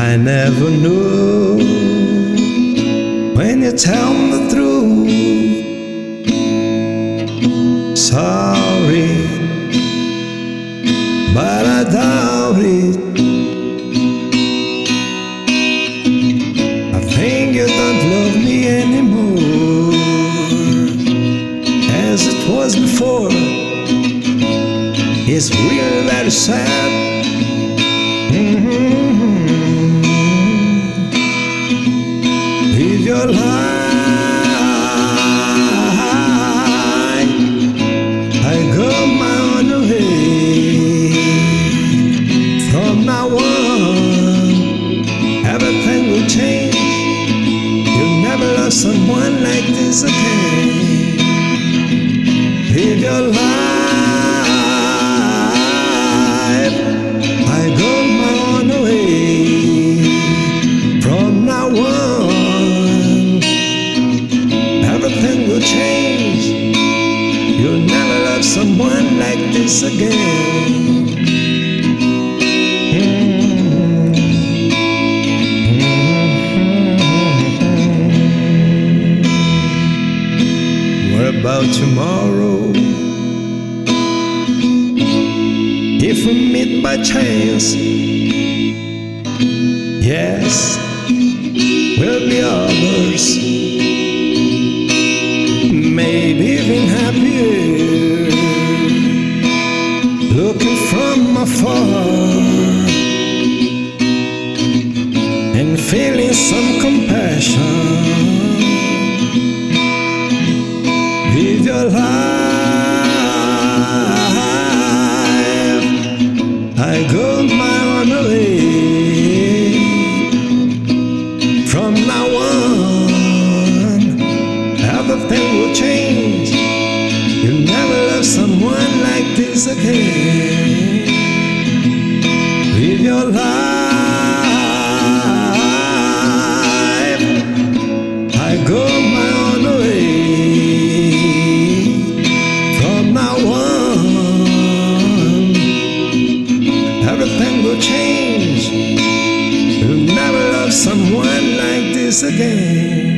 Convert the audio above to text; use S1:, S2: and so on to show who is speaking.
S1: I never knew when you tell me the truth. Sorry, but I doubt it. I think you don't love me anymore as it was before. It's really very sad. Live your life. I go my own way. From now on, everything will change. You'll never love someone like this again. Live your life. I go my own way. From now on, everything will change. You'll never love someone like this again. What about tomorrow? If we meet by chance, yes, we'll be others. Maybe even happier, looking from afar and feeling some compassion. Live your life. I go my own way. From now on, everything will change. You'll never love someone like this again. Live your life. I go my own way. From now on, everything will change. You'll never love someone like this again.